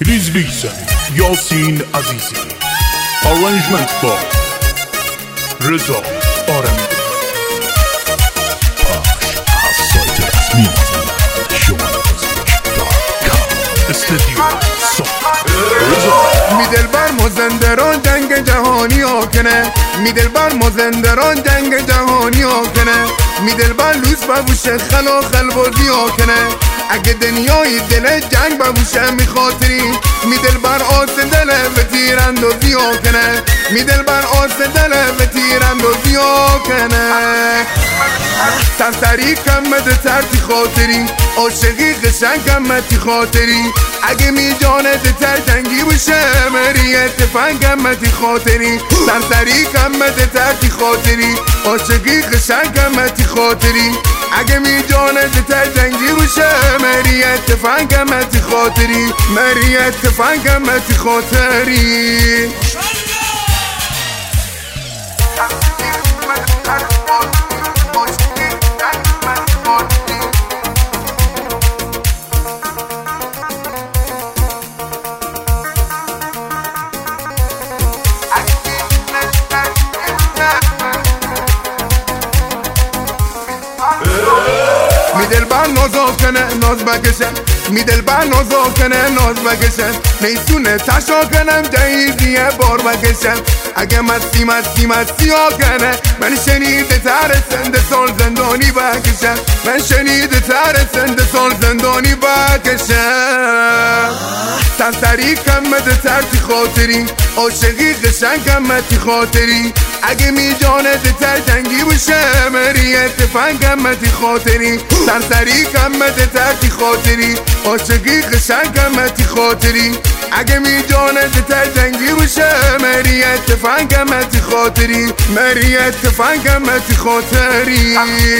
Please listen, Yasin Azizi. Arrangement by Reza Arami. از سایت رسمی استودیو می دلبر مازندران جنگ جهانی ها کنه، می دلبر مازندران جنگ جهانی ها کنه، می دلبر لوس ببوشه خلا خلبازی ها کنه. اگه دنیای دل جنگ ببوشه می خاطری، می دلبر آس دل به تیر اندازی ها کنه، می دلبر آس دل به تیر اندازی ها کنه. سرسری کمت ترتی خاطری، عاشقی قشنگ کمتی خاطری. اگه می جانت تر جنگی بشه مری اتفنگ کمتی خاطری. سرسری کمت ترتی خاطری، عاشقی قشنگ کمتی خاطری. اگه می جانت تر جنگی بشه مری اتفنگ کمتی خاطری، مری اتفنگ کمتی خاطری. می دلبر نازا کنه ناز بکشه، می دلبر نازا کنه ناز بکشه. نیسونه تشا کنم جایزیه بار بکشه. اگه مستی مستی مستی ها کنه، من شنیده تر سند سال زندانی بکشه، من شنیده تر سند سال زندانی بکشه. سرسری کمت ترتی خاطری، عاشقی قشنگ کمتی خاطری. اگه می جانت تر جنگی بشه مری اتفنگ کمتی خاطری. سرسری کمت ترتی خاطری، عاشقی قشنگ کمتی خاطری. اگه می جانت تر جنگی بشه مری اتفنگ کمتی خاطری، مری اتفنگ کمتی خاطری.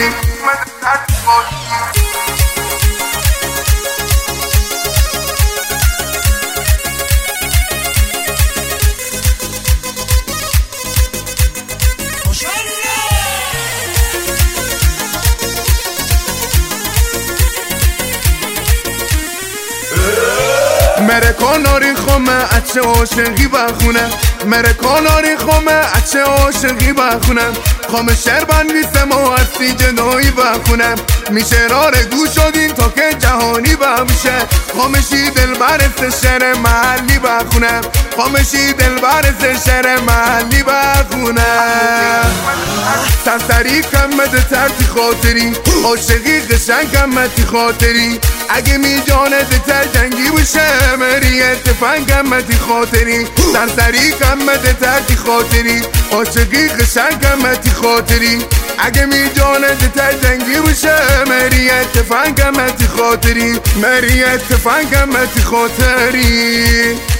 مره کاناری خمه اچه عاشقی بخونه، مره کاناری خمه اچه عاشقی بخونه. خام شعر بنویسم و هستی جدایی بخونم. میشه رارگو شدین تا که جهانی ببوشه. خامشی دل برس شعر محلی بخونم، خامشی دل برس شعر محلی بخونم. سرسری کمت ترتی خاطری، عاشقی قشنگ کمتی خاطری. اگه می جانت تر جنگی بشه مری اتفنگ کمتی خاطری. سرسری کمت ترتی خاطری، عاشقی قشنگ کمتی خاطری. اگه می جانت تر جنگی بشه مری اتفنگ کمتی خاطری، مری اتفنگ کمتی خاطری.